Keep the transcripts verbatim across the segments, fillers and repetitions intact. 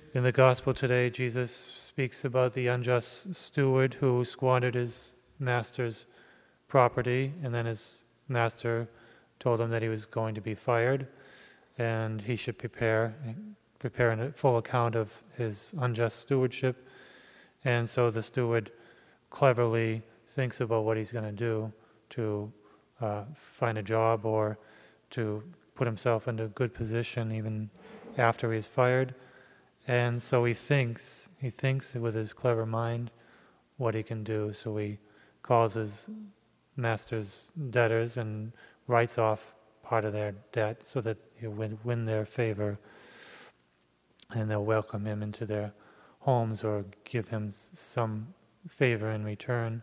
In the gospel today, Jesus speaks about the unjust steward who squandered his master's property, and then his master told him that he was going to be fired, and he should prepare prepare a full account of his unjust stewardship. And so the steward cleverly thinks about what he's going to do to uh, find a job or to put himself into a good position even after he's fired. And so he thinks, he thinks with his clever mind what he can do. So he calls his master's debtors and writes off part of their debt so that he'll win, win their favor, and they'll welcome him into their homes or give him some favor in return.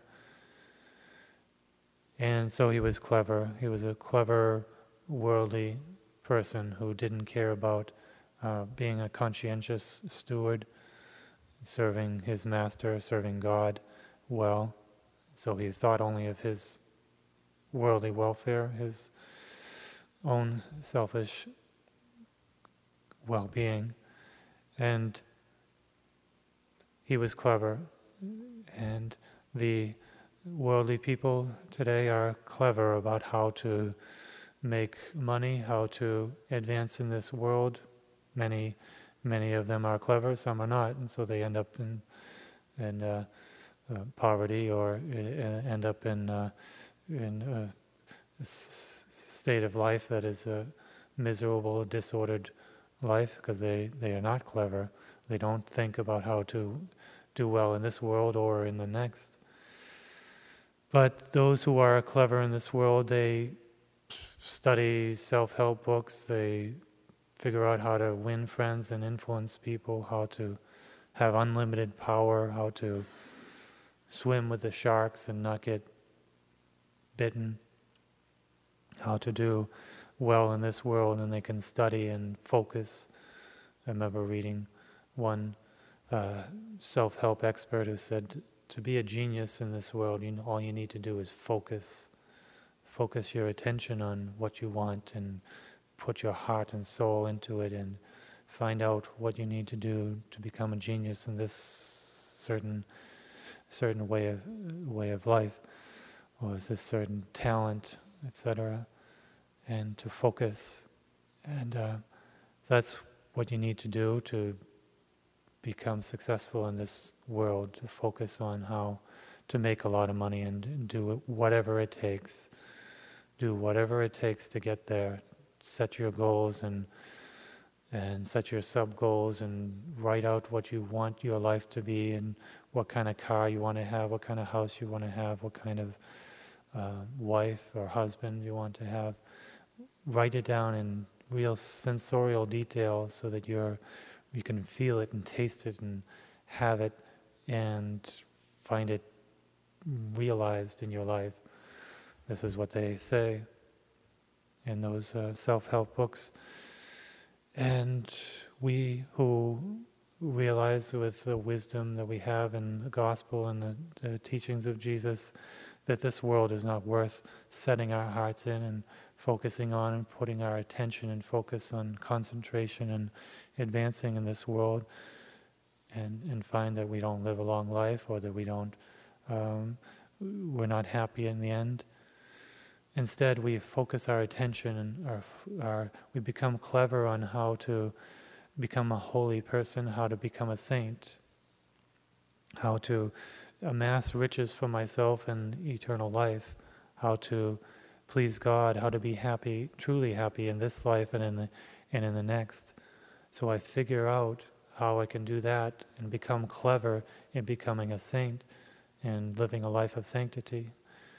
And so he was clever. He was a clever, worldly person who didn't care about uh, being a conscientious steward, serving his master, serving God well. So he thought only of his worldly welfare, his own selfish well-being. And he was clever. And the worldly people today are clever about how to make money, how to advance in this world. Many, many of them are clever, some are not, and so they end up in, in uh, uh, poverty or uh, end up in uh, in a s- state of life that is a miserable, disordered life because they, they are not clever. They don't think about how to do well in this world or in the next. But those who are clever in this world, they study self-help books, they figure out how to win friends and influence people, how to have unlimited power, how to swim with the sharks and not get bitten, how to do well in this world, and they can study and focus. I remember reading one uh, self-help expert who said, to be a genius in this world, you know, all you need to do is focus. Focus your attention on what you want and put your heart and soul into it and find out what you need to do to become a genius in this certain certain way of way of life, or is this certain talent, et cetera. And to focus, and uh, that's what you need to do to become successful in this world, to focus on how to make a lot of money and do whatever it takes. Do whatever it takes to get there. Set your goals and and set your sub-goals and write out what you want your life to be and what kind of car you want to have, what kind of house you want to have, what kind of uh, wife or husband you want to have. Write it down in real sensorial detail so that you're you can feel it and taste it and have it and find it realized in your life. This is what they say in those uh, self-help books. And we who realize with the wisdom that we have in the gospel and the, the teachings of Jesus that this world is not worth setting our hearts in and focusing on and putting our attention and focus on concentration and advancing in this world, and, and find that we don't live a long life or that we don't, um, we're not happy in the end. Instead, we focus our attention and our, our, we become clever on how to become a holy person, how to become a saint, how to amass riches for myself and eternal life, how to please God, how to be happy, truly happy in this life and in the and in the next. So I figure out how I can do that and become clever in becoming a saint and living a life of sanctity.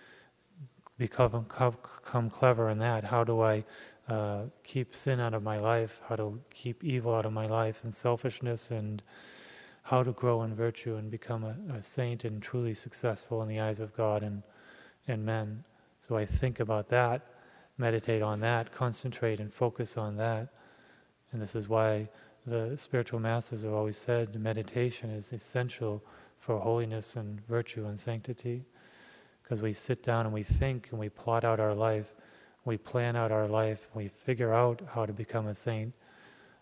Become, become clever in that. How do I uh, keep sin out of my life? How to keep evil out of my life and selfishness, and how to grow in virtue and become a, a saint and truly successful in the eyes of God and, and men. So I think about that, meditate on that, concentrate and focus on that. And this is why the spiritual masters have always said meditation is essential for holiness and virtue and sanctity. Because we sit down and we think and we plot out our life, we plan out our life, we figure out how to become a saint,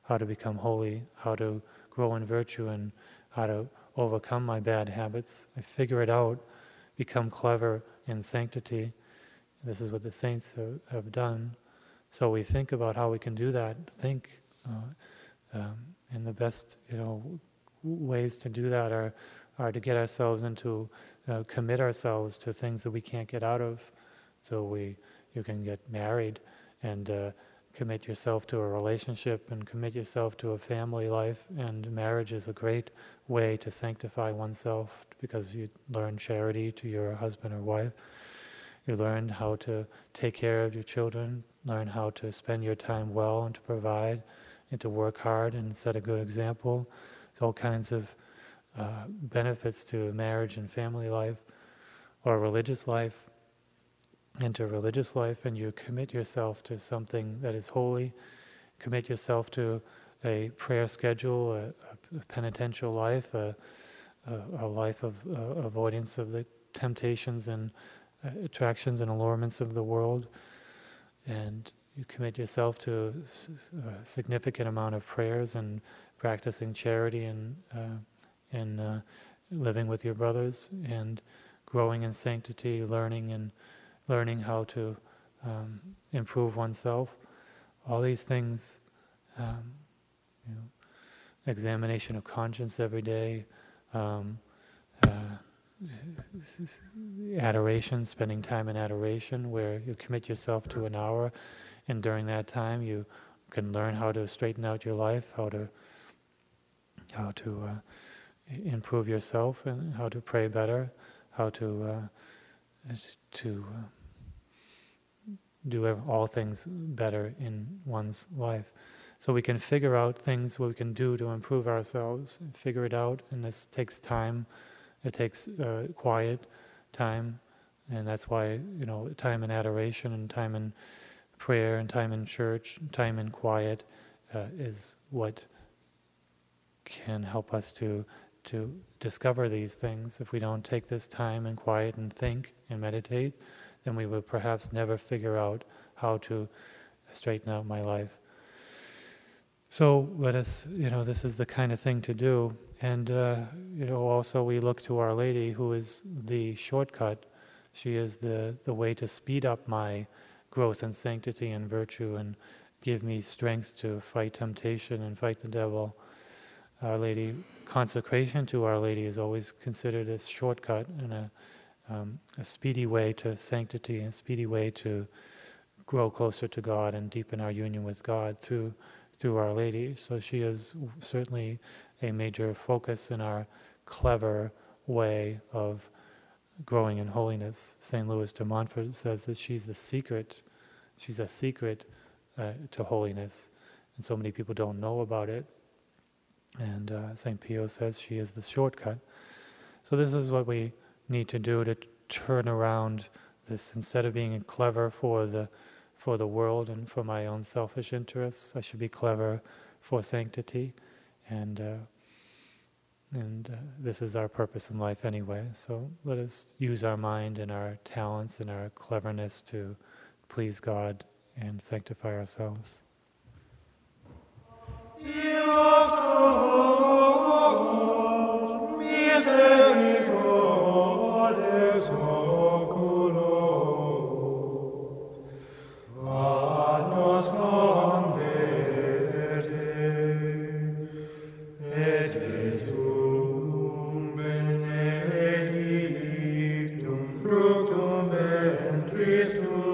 how to become holy, how to grow in virtue, and how to overcome my bad habits. I figure it out, become clever in sanctity. This is what the saints have, have done. So we think about how we can do that. Think, uh, um, and the best, you know, ways to do that are are to get ourselves into, uh, commit ourselves to things that we can't get out of. So we, you can get married and uh, commit yourself to a relationship and commit yourself to a family life. And marriage is a great way to sanctify oneself because you learn charity to your husband or wife. You learn how to take care of your children, learn how to spend your time well and to provide and to work hard and set a good example. There's all kinds of uh, benefits to marriage and family life or religious life. Enter religious life and you commit yourself to something that is holy. Commit yourself to a prayer schedule, a, a penitential life, a, a, a life of uh, avoidance of the temptations and uh, attractions and allurements of the world. And you commit yourself to a significant amount of prayers and practicing charity and, uh, and uh, living with your brothers and growing in sanctity, learning and learning how to um, improve oneself. All these things, um, you know, examination of conscience every day, um, uh, adoration, spending time in adoration, where you commit yourself to an hour, and during that time you can learn how to straighten out your life, how to how to uh, improve yourself, and how to pray better, how to uh, to uh, do all things better in one's life. So we can figure out things what we can do to improve ourselves, figure it out, and this takes time. It takes uh, quiet time, and that's why, you know, time in adoration and time in prayer and time in church, time in quiet uh, is what can help us to to discover these things. If we don't take this time in quiet and think and meditate, then we will perhaps never figure out how to straighten out my life. So let us, you know, this is the kind of thing to do. And, uh, you know, also we look to Our Lady, who is the shortcut. She is the, the way to speed up my growth in sanctity and virtue and give me strength to fight temptation and fight the devil. Our Lady, consecration to Our Lady is always considered a shortcut and a Um, a speedy way to sanctity, a speedy way to grow closer to God and deepen our union with God through through Our Lady. So she is certainly a major focus in our clever way of growing in holiness. Saint Louis de Montfort says that she's the secret, she's a secret uh, to holiness, and so many people don't know about it. And uh, Saint Pio says she is the shortcut. So this is what we need to do to turn around this. Instead of being clever for the for the world and for my own selfish interests, I should be clever for sanctity, and uh, and uh, this is our purpose in life anyway. So let us use our mind and our talents and our cleverness to please God and sanctify ourselves. Fructum ventris tuum